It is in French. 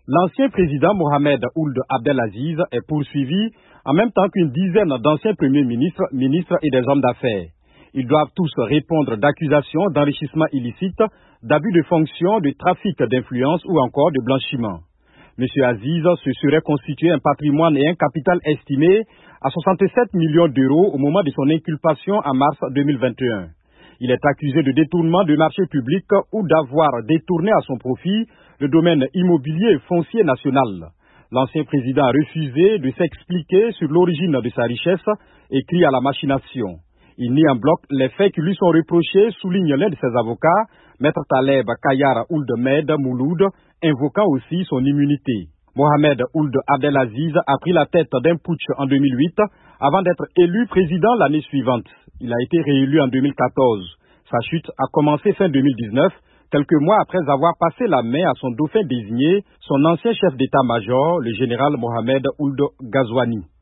L'ancien président Mohamed Ould Abdelaziz est poursuivi en même temps qu'une dizaine d'anciens premiers ministres, ministres et des hommes d'affaires. Ils doivent tous répondre d'accusations d'enrichissement illicite, d'abus de fonction, de trafic d'influence ou encore de blanchiment. M. Aziz se serait constitué un patrimoine et un capital estimé à 67 millions d'euros au moment de son inculpation en mars 2021. Il est accusé de détournement de marchés publics ou d'avoir détourné à son profit le domaine immobilier et foncier national. L'ancien président a refusé de s'expliquer sur l'origine de sa richesse et crie à la machination. Il nie en bloc les faits qui lui sont reprochés, souligne l'un de ses avocats, Maître Taleb Kayar Ould Med Mouloud, invoquant aussi son immunité. Mohamed Ould Abdelaziz a pris la tête d'un putsch en 2008 avant d'être élu président l'année suivante. Il a été réélu en 2014. Sa chute a commencé fin 2019, quelques mois après avoir passé la main à son dauphin désigné, son ancien chef d'état-major, le général Mohamed Ould Ghazouani.